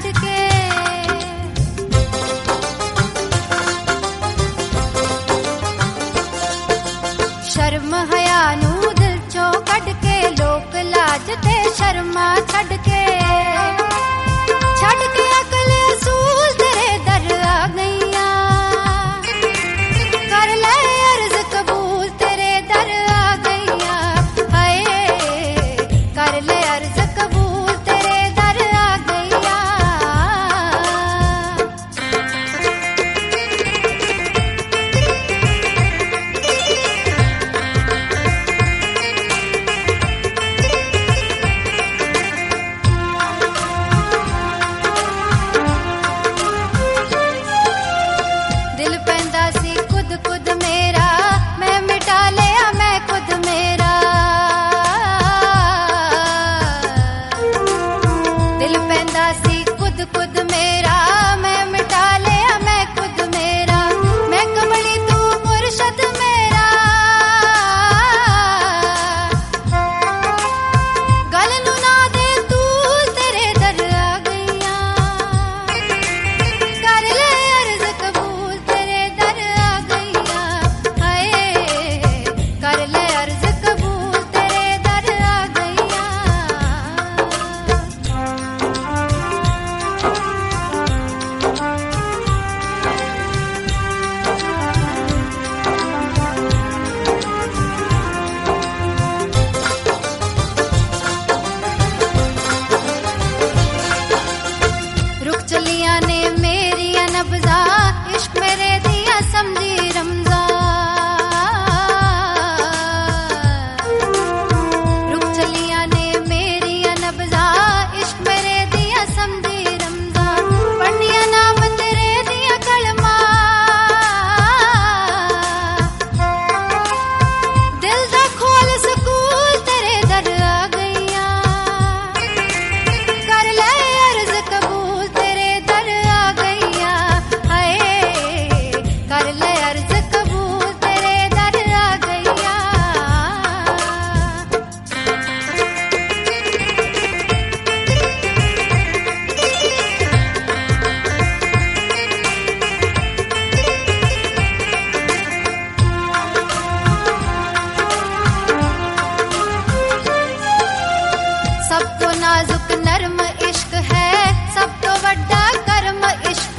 छड़ के। शर्म हया नू दिल चो कढ के, लोक लाज ते शर्मा छड़ के। छड़ के अकल असूल तेरे दर आ गईया, कर ले अर्ज कबूल तेरे दर आ गईया। हाय कर ले अर्ज कबूल तेरे दर आ गईया। दिल पैंदा सी खुद खुद मेरा, मैं मिटा लिया मैं खुद मेरा। दिल पैंदा सी खुद खुद मेरा, मैं मिटा लिया मैं खुद मेरा। मैं कमली तू मुर्शद मेरा, गल नू ना दे तू तेरे दर आ गईया। कर ले अर्ज कबूल तेरे दर आ गईया। हाय कर ले अर्ज कबूल तेरे दर आ गईया। रुक चलिया ने मेरिया नब्जा, इश्क मेरे दिया समझी रमजा। रुक चलिया ने मेरिया नब्जा, इश्क मेरे दिया समझी रमजा। पढ़निया नाम तेरे दिया कलमा, दिल दा खोल सकूल तेरे दर आ गईया। कर ले अर्ज कबूल तेरे दर आ गईया। हाय कर ले अर्ज कबूल तेरे दर आ गईया। सब तो नाजुक नरम इश्क है, सब तो बड़ा कर्म इश्क